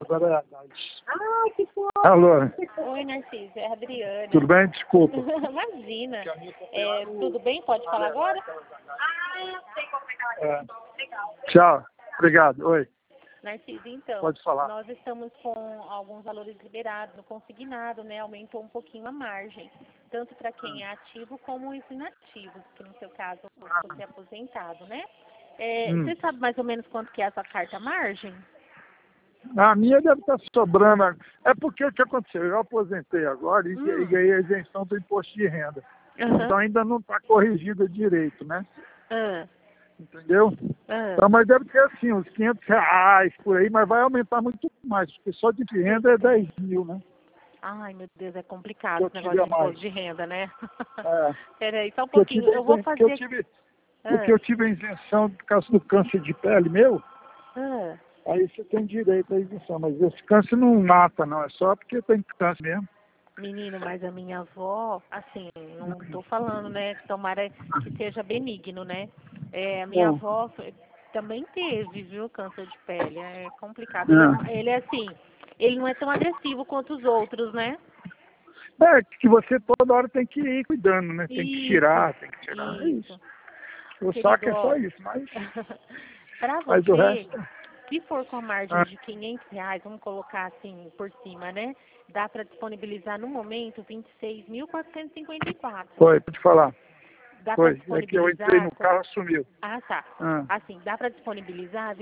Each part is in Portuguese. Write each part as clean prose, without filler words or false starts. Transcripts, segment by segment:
agora é a Gás. Ah, que foda. Alô, Oi, Narciso, é a Adriana. tudo bem? Desculpa. Imagina. Tudo bem? Pode falar agora? É. Tchau, obrigado. Oi, Narciso, então, pode falar. nós estamos com alguns valores liberados no consignado, né? Aumentou um pouquinho a margem, tanto para quem é ativo como os inativos, que no seu caso você é aposentado, né? Você sabe mais ou menos quanto que é essa carta margem? A minha deve estar sobrando. É porque o que aconteceu? Eu aposentei agora e ganhei a isenção do imposto de renda. Então ainda não está corrigida direito, né? Entendeu? Então, mas deve ter assim, uns R$ 500 por aí, mas vai aumentar muito mais, porque só de renda é 10 mil, né? Ai, meu Deus, é complicado Eu esse negócio de tive a mais. imposto de renda, né? É. Peraí, só um pouquinho, eu vou fazer... Porque eu tive a isenção por causa do câncer de pele meu, aí você tem direito à isenção, mas esse câncer não mata, não, é só porque tem câncer mesmo. Menino, mas a minha avó, assim, não tô falando, né, tomara que seja benigno, né? A minha avó também teve, viu, câncer de pele, é complicado. Ele é assim, ele não é tão agressivo quanto os outros, né? É, que você toda hora tem que ir cuidando, né? Tem que tirar, É isso. O saco é só isso, mas Pra mas o você, resto... se for com a margem de R$ 500, vamos colocar assim por cima, né? Dá para disponibilizar no momento 26.454. Foi, pode falar. Dá para Foi, é disponibilizar... que eu entrei no carro e sumiu. Ah, tá. Assim, dá para disponibilizar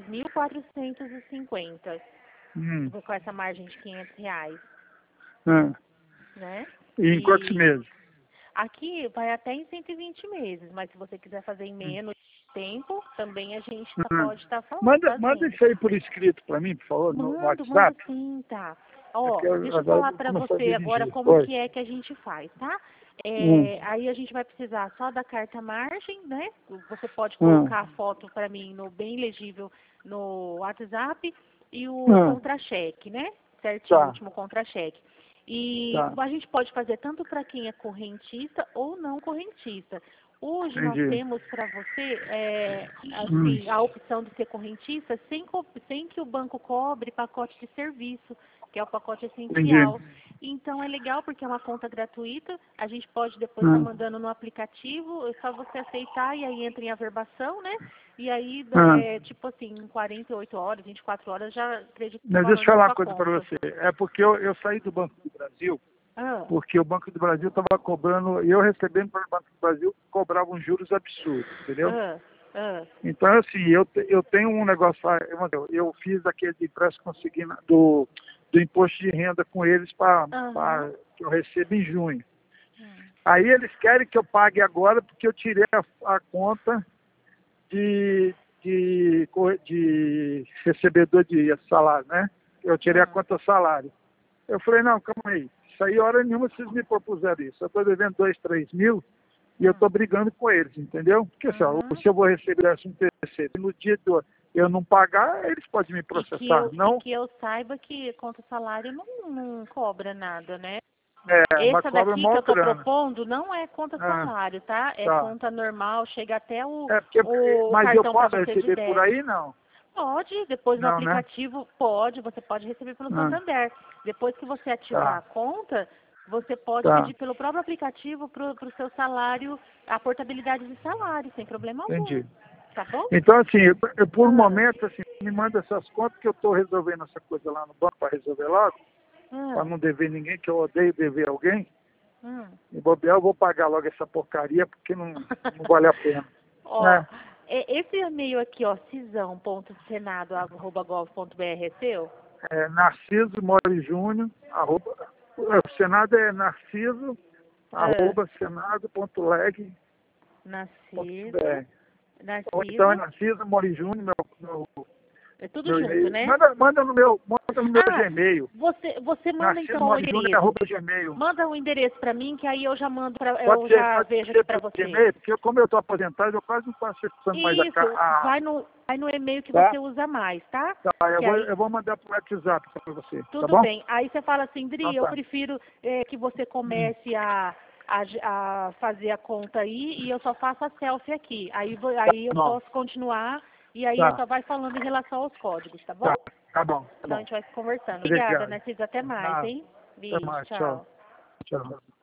26.450 com essa margem de R$ 500, né? E em quantos meses? Aqui vai até em 120 meses, mas se você quiser fazer em menos tempo, também a gente pode estar falando. Manda isso aí por escrito para mim, por favor, no WhatsApp. Manda sim, tá. Ó, deixa eu falar para você agora como que é que a gente faz, tá? Aí a gente vai precisar só da carta margem, né? Você pode colocar a foto para mim bem legível no WhatsApp e o contra-cheque, né? Certinho, o último contra-cheque. E a gente pode fazer tanto para quem é correntista ou não correntista. Hoje nós temos para você assim, a opção de ser correntista sem que o banco cobre pacote de serviço, que é o pacote essencial. Então é legal porque é uma conta gratuita, a gente pode depois estar mandando no aplicativo, é só você aceitar e aí entra em averbação, né? E aí, tipo assim, em 48 horas, 24 horas, já acredito que... Mas deixa eu falar uma coisa para você. É porque eu saí do Banco do Brasil, porque o Banco do Brasil estava cobrando, e eu recebendo para o Banco do Brasil, cobrava uns juros absurdos, entendeu? Então, assim, eu tenho um negócio lá, eu fiz aquele empréstimo consignado do imposto de renda com eles para que eu recebo em junho. Aí eles querem que eu pague agora porque eu tirei a conta de recebedor de salário, né? Eu tirei a conta salário. Eu falei, não, calma aí. Isso aí, hora nenhuma, vocês me propuseram isso. Eu estou devendo 2, 3 mil e eu estou brigando com eles, entendeu? Porque se eu vou receber assim, no dia do eu não pagar, eles podem me processar. E que eu saiba que conta salário não cobra nada, né? Essa daqui que eu estou propondo não é conta salário, tá? É conta normal, chega até o mas cartão eu posso para você de receber débito. por aí, não? Pode, depois no aplicativo, você pode receber pelo Santander. Depois que você ativar a conta, você pode pedir pelo próprio aplicativo para o seu salário, a portabilidade de salário, sem problema algum. Entendi. Tá bom? Então, assim, por um momento, assim, me manda essas contas que eu estou resolvendo essa coisa lá no banco para resolver logo, para não dever ninguém, que eu odeio dever alguém. E bobear, eu vou pagar logo essa porcaria, porque não vale a pena. Esse e-mail aqui, ó, cisão.senado@gov.br é seu? Narciso Mori Júnior, o Senado é Narciso, @senado.leg.br. Narciso. Ou então é Narciso Mori Júnior, meu é tudo junto, e-mail. né? Manda no meu Gmail. Você manda Narciso então o endereço. Gmail. Manda o endereço para mim, que aí eu já mando vejo aqui para você. Gmail, porque como eu estou aposentado, eu quase não estou acessando mais a... Vai no e-mail que você usa mais, tá? Eu vou mandar pro WhatsApp para você. Tudo tá bom? bem. Aí você fala assim, Dri, eu prefiro que você comece a fazer a conta aí e eu só faço a selfie aqui. Aí eu posso continuar E aí só vai falando em relação aos códigos, tá bom? Tá bom. Então a gente vai se conversando. Obrigada, Narciso. Até mais, hein? Até mais. Tchau. Tchau.